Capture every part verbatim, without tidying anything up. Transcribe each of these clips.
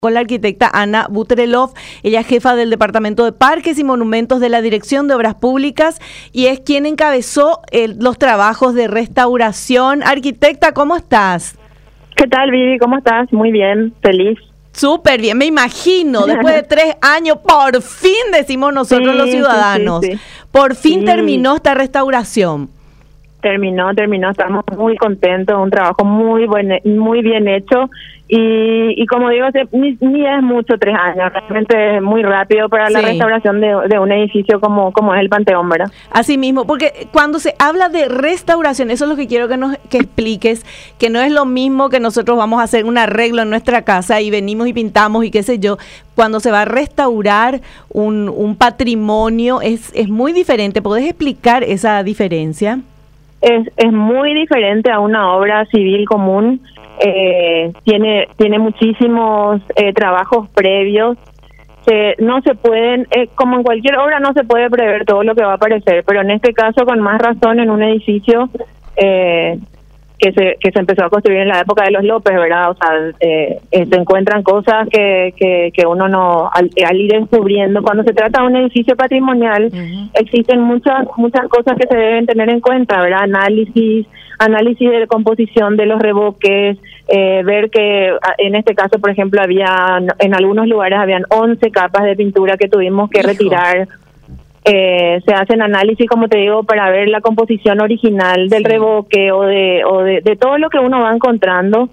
Con la arquitecta Ana Buterelov. Ella es jefa del Departamento de Parques y Monumentos de la Dirección de Obras Públicas y es quien encabezó el, los trabajos de restauración. Arquitecta, ¿cómo estás? ¿Qué tal, Vivi? ¿Cómo estás? Muy bien, feliz. Súper bien, me imagino, después de tres años, por fin, decimos nosotros sí, los ciudadanos, sí, sí, sí. por fin sí. terminó esta restauración. Terminó, terminó, estamos muy contentos, un trabajo muy buen, muy bien hecho y, y como digo, ni, ni es mucho tres años, realmente es muy rápido para la sí. restauración de, de un edificio como, como es el Panteón, ¿verdad? Así mismo, porque cuando se habla de restauración, eso es lo que quiero que nos que expliques, que no es lo mismo que nosotros vamos a hacer un arreglo en nuestra casa y venimos y pintamos y qué sé yo. Cuando se va a restaurar un, un patrimonio es, es muy diferente. ¿Podés explicar esa diferencia? Es, es muy diferente a una obra civil común, eh, tiene tiene muchísimos eh, trabajos previos, se, no se pueden, eh, como en cualquier obra no se puede prever todo lo que va a aparecer, pero en este caso con más razón en un edificio eh, que se que se empezó a construir en la época de los López, ¿verdad? O sea, eh, eh, se encuentran cosas que, que, que uno no, al, al ir descubriendo, cuando se trata de un edificio patrimonial, uh-huh. existen muchas muchas cosas que se deben tener en cuenta, ¿verdad? Análisis, análisis de composición de los revoques, eh, ver que en este caso, por ejemplo, había, en algunos lugares habían once capas de pintura que tuvimos que Hijo. retirar. Eh, se hacen análisis, como te digo, para ver la composición original del sí. revoque o de o de, de todo lo que uno va encontrando.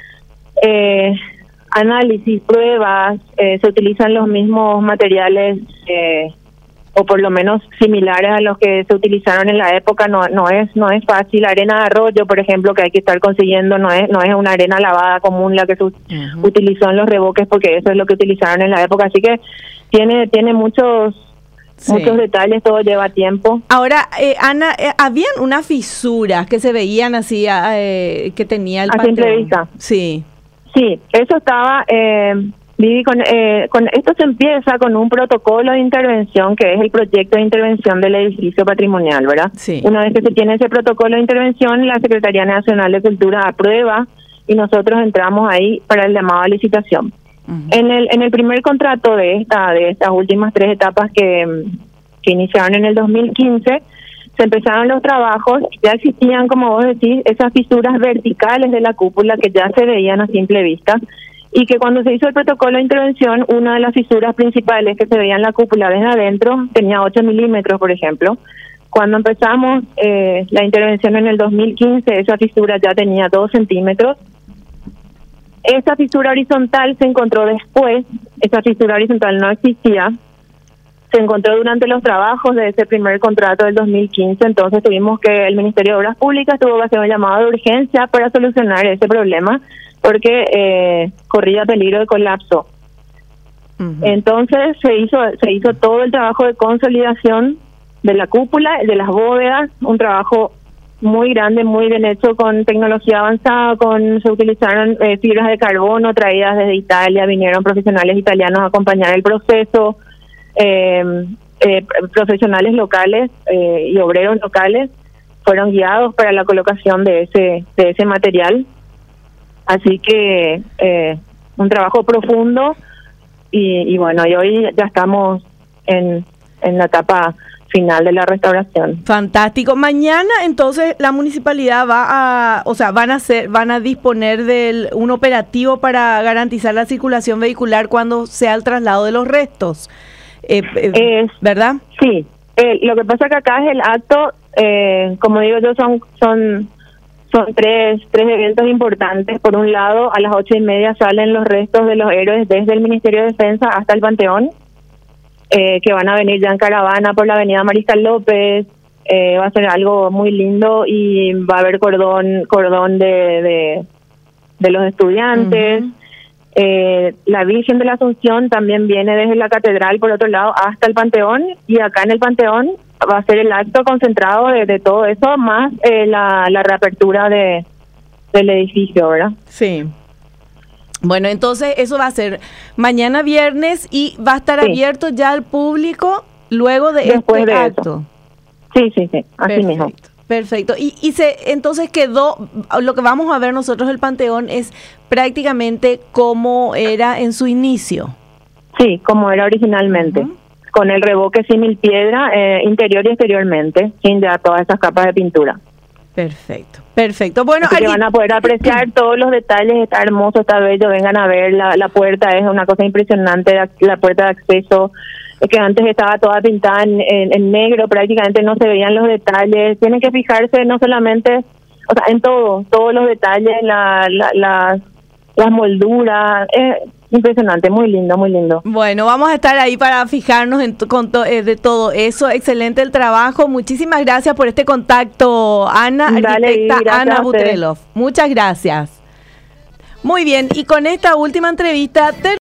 Eh, análisis, pruebas, eh, se utilizan los mismos materiales eh, o por lo menos similares a los que se utilizaron en la época. No no es no es fácil. Arena de arroyo, por ejemplo, que hay que estar consiguiendo, no es no es una arena lavada común la que se uh-huh. utilizó en los revoques, porque eso es lo que utilizaron en la época. Así que tiene tiene muchos Sí. muchos detalles, todo lleva tiempo. Ahora, eh, Ana, eh, habían unas fisuras que se veían así, eh, que tenía el a patrón. simple vista. Sí. Sí, eso estaba, eh, Vivi, con, eh, con esto se empieza con un protocolo de intervención, que es el proyecto de intervención del edificio patrimonial, ¿verdad? Sí. Una vez que se tiene ese protocolo de intervención, la Secretaría Nacional de Cultura aprueba y nosotros entramos ahí para el llamado a licitación. Uh-huh. En el en el primer contrato de esta de estas últimas tres etapas que, que iniciaron en el dos mil quince, se empezaron los trabajos, ya existían, como vos decís, esas fisuras verticales de la cúpula que ya se veían a simple vista, y que cuando se hizo el protocolo de intervención, una de las fisuras principales que se veía en la cúpula desde adentro tenía ocho milímetros, por ejemplo. Cuando empezamos eh, la intervención en el dos mil quince, esa fisura ya tenía dos centímetros. Esa fisura horizontal se encontró después, esa fisura horizontal no existía, se encontró durante los trabajos de ese primer contrato del dos mil quince, entonces tuvimos que, el Ministerio de Obras Públicas tuvo que hacer un llamado de urgencia para solucionar ese problema, porque eh, corría peligro de colapso. Uh-huh. Entonces se hizo, se hizo todo el trabajo de consolidación de la cúpula, de las bóvedas, un trabajo muy grande, muy bien hecho, con tecnología avanzada, con se utilizaron eh, fibras de carbono traídas desde Italia, vinieron profesionales italianos a acompañar el proceso, eh, eh, profesionales locales eh, y obreros locales fueron guiados para la colocación de ese de ese material, así que eh, un trabajo profundo y, y bueno, y hoy ya estamos en, en la etapa final de la restauración. Fantástico. Mañana entonces la municipalidad va a, o sea, van a hacer, van a disponer de un operativo para garantizar la circulación vehicular cuando sea el traslado de los restos, eh, eh, es, ¿verdad? Sí. Eh, lo que pasa que acá es el acto, eh, como digo yo, son son son tres tres eventos importantes. Por un lado, a las ocho y media salen los restos de los héroes desde el Ministerio de Defensa hasta el Panteón. Eh, que van a venir ya en caravana por la avenida Mariscal López, eh, va a ser algo muy lindo y va a haber cordón cordón de de, de los estudiantes. Uh-huh. eh, la Virgen de la Asunción también viene desde la catedral, por otro lado, hasta el Panteón, y acá en el Panteón va a ser el acto concentrado de, de todo eso, más eh, la, la reapertura de del edificio, ¿verdad? Sí. Bueno, entonces eso va a ser mañana viernes y va a estar sí. abierto ya al público luego de Después este de acto. Eso. Sí, sí, sí, así Perfecto. mismo. Perfecto. Y, y se entonces quedó, lo que vamos a ver nosotros el Panteón es prácticamente como era en su inicio. Sí, como era originalmente, uh-huh. con el revoque símil piedra, eh, interior y exteriormente, sin ya todas esas capas de pintura. Perfecto, perfecto. Bueno, así que van a poder apreciar todos los detalles, está hermoso, está bello, vengan a ver, la, la puerta es una cosa impresionante, la, la puerta de acceso, que antes estaba toda pintada en, en, en negro, prácticamente no se veían los detalles, tienen que fijarse no solamente, o sea, en todo, todos los detalles, la, la, las, las molduras, es impresionante, muy lindo, muy lindo. Bueno, vamos a estar ahí para fijarnos en con to, eh, de todo eso, excelente el trabajo, muchísimas gracias por este contacto, Ana, Dale, arquitecta Ana Butrelov, muchas gracias. Muy bien, y con esta última entrevista